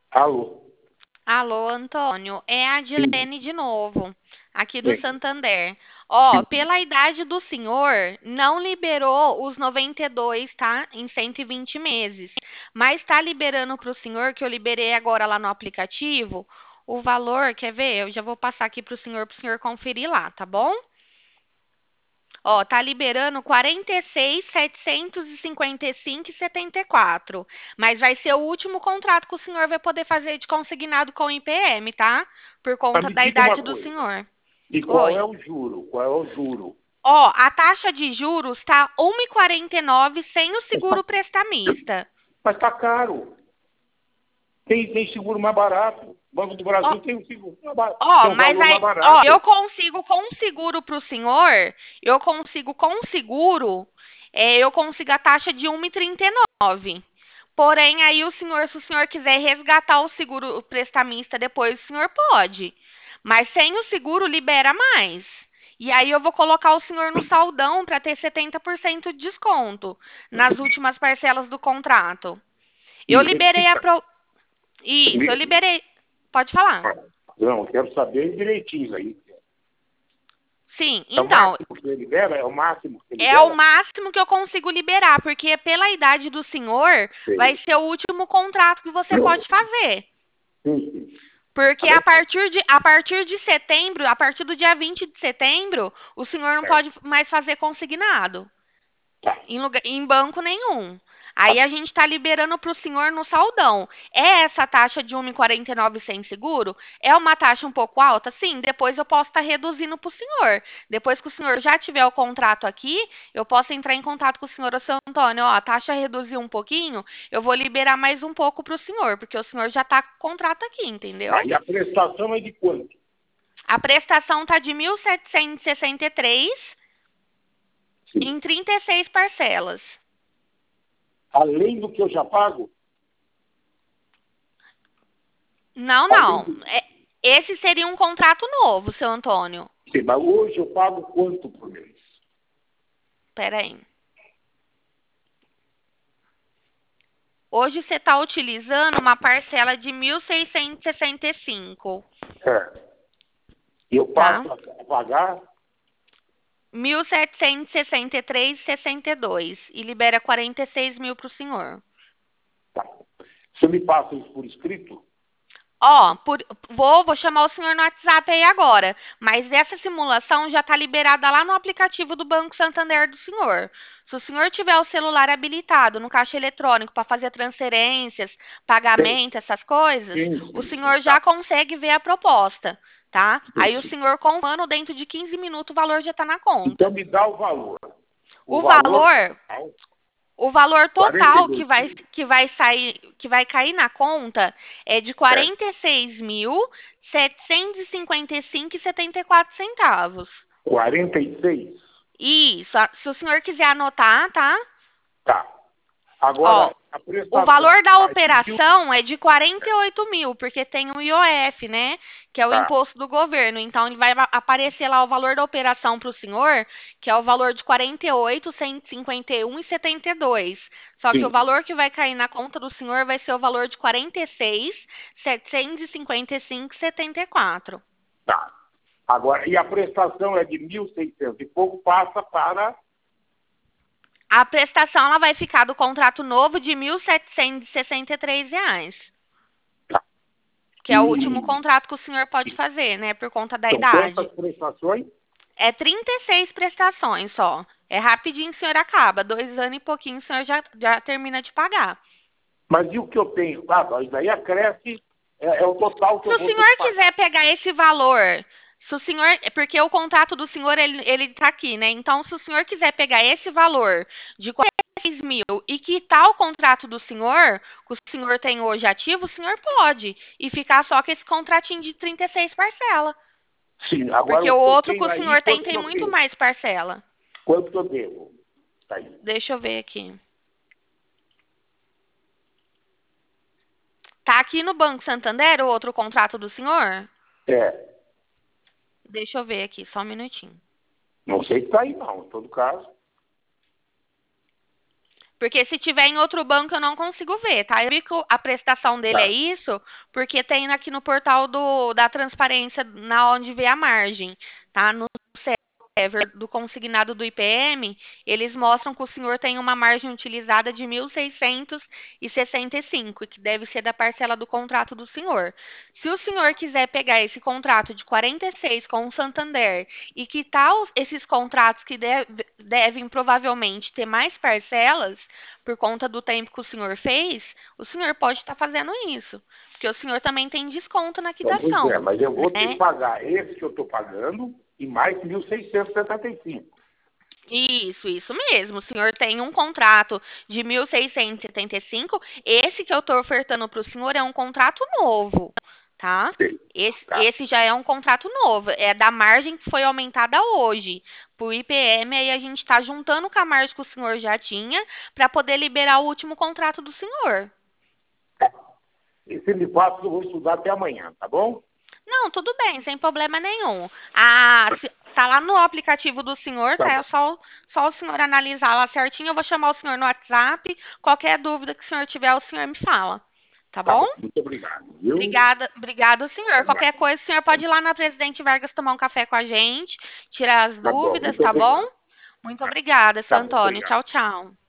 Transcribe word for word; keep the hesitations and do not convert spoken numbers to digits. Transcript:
Alô? Alô, Antônio, é a Sim, Adilene de novo, aqui do sim, Santander. Ó, sim. pela idade do senhor, não liberou os noventa e dois, tá? Em cento e vinte meses. Mas tá liberando para o senhor, que eu liberei agora lá no aplicativo, o valor, quer ver? Eu já vou passar aqui para o senhor, para o senhor conferir lá, tá bom? Ó, tá liberando quarenta e seis, setecentos e cinquenta e cinco e setenta e quatro. Mas vai ser o último contrato que o senhor vai poder fazer de consignado com o I P M, tá? Por Mas conta me da diga idade uma do coisa. senhor. E qual é Oi. o juro? Qual é o juro? Ó, a taxa de juros tá um e quarenta e nove sem o Mas tá, seguro prestamista. mas tá caro. Tem, tem seguro mais barato. O Banco do Ó, Brasil tem um seguro mais barato. ó, Tem um mas valor mais aí, ó, eu barato. consigo com seguro pro senhor, eu consigo com seguro, é, eu consigo a taxa de um e trinta e nove. Porém, aí o senhor, se o senhor quiser resgatar o seguro prestamista depois, o senhor pode. Mas sem o seguro, libera mais. E aí eu vou colocar o senhor no saldão para ter setenta por cento de desconto nas últimas parcelas do contrato. Eu E liberei a verifica. pro... Isso, eu liberei. Pode falar. Não, eu quero saber direitinho isso aí. Sim, É o então, máximo que você libera? É o máximo que você é o libera? máximo que eu consigo liberar, porque pela idade do senhor, vai Sei. ser o último contrato que você pode fazer. Sim, sim. Porque Tá a bem? partir de, a partir de setembro, a partir do dia vinte de setembro, o senhor não É. pode mais fazer consignado Tá. em, lugar, em banco nenhum. Aí a gente está liberando para o senhor no saldão. É essa taxa de um e quarenta e nove sem seguro? É uma taxa um pouco alta? Sim, depois eu posso estar reduzindo para o senhor. Depois que o senhor já tiver o contrato aqui, eu posso entrar em contato com o senhor, ô, seu Antônio, ó, a taxa reduziu um pouquinho, eu vou liberar mais um pouco para o senhor, porque o senhor já está com o contrato aqui, entendeu? Aí a prestação é de quanto? A prestação está de mil setecentos e sessenta e três Sim. em trinta e seis parcelas. Além do que eu já pago? Não, Além não. do. É- esse seria um contrato novo, seu Antônio. Sim, mas hoje eu pago quanto por mês? Espera aí. Hoje você está utilizando uma parcela de mil seiscentos e sessenta e cinco, É. E eu tá? passo a pagar. mil setecentos e sessenta e três e sessenta e dois e libera quarenta e seis mil para o senhor. Tá. Você me passa isso por escrito? Ó, por- vou, vou chamar o senhor no WhatsApp aí agora, mas essa simulação já está liberada lá no aplicativo do Banco Santander do senhor. Se o senhor tiver o celular habilitado no caixa eletrônico para fazer transferências, Sim, pagamento, essas coisas, sim, o sim, sim. senhor já Tá. consegue ver a proposta, tá? Aí Sim, o sim. senhor comprando dentro de quinze minutos o valor já está na conta. Então me dá o valor. O O valor valor total, o valor total que quarenta e dois vai, mil. que vai sair, que vai cair na conta é de É. quarenta e seis mil, setecentos e cinquenta e cinco e setenta e quatro centavos. Quarenta e seis. Isso, a- se o senhor quiser anotar, tá? Tá. Ó, Agora, a o prestação valor da vai de mil. operação é de quarenta e oito mil, porque tem o I O F, né? Que é o Tá. imposto do governo. Então, ele vai va- aparecer lá o valor da operação para o senhor, que é o valor de quarenta e oito, cento e cinquenta e um e setenta e dois. Só que o Sim. valor que vai cair na conta do senhor vai ser o valor de quarenta e seis, setecentos e cinquenta e cinco e setenta e quatro. Tá. Agora, e a prestação é de mil e seiscentos e pouco, passa para. A prestação ela vai ficar do contrato novo de mil setecentos e sessenta e três reais, Tá. que é o último E contrato que o senhor pode fazer, né, por conta da são idade. quantas prestações? É trinta e seis prestações só. É rapidinho o senhor acaba. Dois anos e pouquinho o senhor já, já termina de pagar. Mas e o que eu tenho? Ah, mas daí acresce, é, é o total que Se eu o vou ter que senhor pagar. quiser pegar esse valor, se o senhor, é porque o contrato do senhor ele, ele tá aqui, né? Então, se o senhor quiser pegar esse valor de quarenta e seis mil e quitar o contrato do senhor, que o senhor tem hoje ativo, o senhor pode. E ficar só com esse contratinho de trinta e seis parcela. Sim, agora Porque o o que eu outro que tenho o aí, senhor tem quanto que tem eu muito devo? mais parcela. Quanto que eu devo? Tá aí. Deixa eu ver aqui. Tá aqui no Banco Santander o outro contrato do senhor? É, Deixa eu ver aqui, só um minutinho. não sei se tá aí não, em todo caso. Porque se tiver em outro banco eu não consigo ver, tá? Eu vi que a prestação dele é Tá. isso, porque tem aqui no portal do, da transparência, na onde vê a margem, tá? No server do consignado do I P M, eles mostram que o senhor tem uma margem utilizada de mil seiscentos e sessenta e cinco, que deve ser da parcela do contrato do senhor. Se o senhor quiser pegar esse contrato de quarenta e seis com o Santander e quitar os- esses contratos que deve- devem provavelmente ter mais parcelas, por conta do tempo que o senhor fez, o senhor pode estar fazendo isso. Porque o senhor também tem desconto na Então, pois é, quitação, mas eu vou ter que né? pagar esse que eu estou pagando e mais mil seiscentos e setenta e cinco. Isso, isso mesmo. O senhor tem um contrato de mil seiscentos e setenta e cinco. Esse que eu estou ofertando para o senhor é um contrato novo, tá? Esse, Tá. esse já é um contrato novo. É da margem que foi aumentada hoje. Por I P M, aí a gente está juntando com a margem que o senhor já tinha para poder liberar o último contrato do senhor. Esse me passa, eu vou estudar até amanhã, tá bom? Não, tudo bem, sem problema nenhum. Ah, se- tá lá no aplicativo do senhor, Tá tá? É bom. só, o- só o senhor analisar lá certinho. Eu vou chamar o senhor no WhatsApp. Qualquer dúvida que o senhor tiver, o senhor me fala. Tá Tá bom? bom. Muito obrigado, viu? Obrigada, obrigado, senhor. Até Qualquer mais. coisa, o senhor pode ir lá na Presidente Vargas tomar um café com a gente, tirar as Tá bom, dúvidas, muito tá bom? obrigado. Muito obrigada, seu Tá bom, Antônio. obrigado. Tchau, tchau.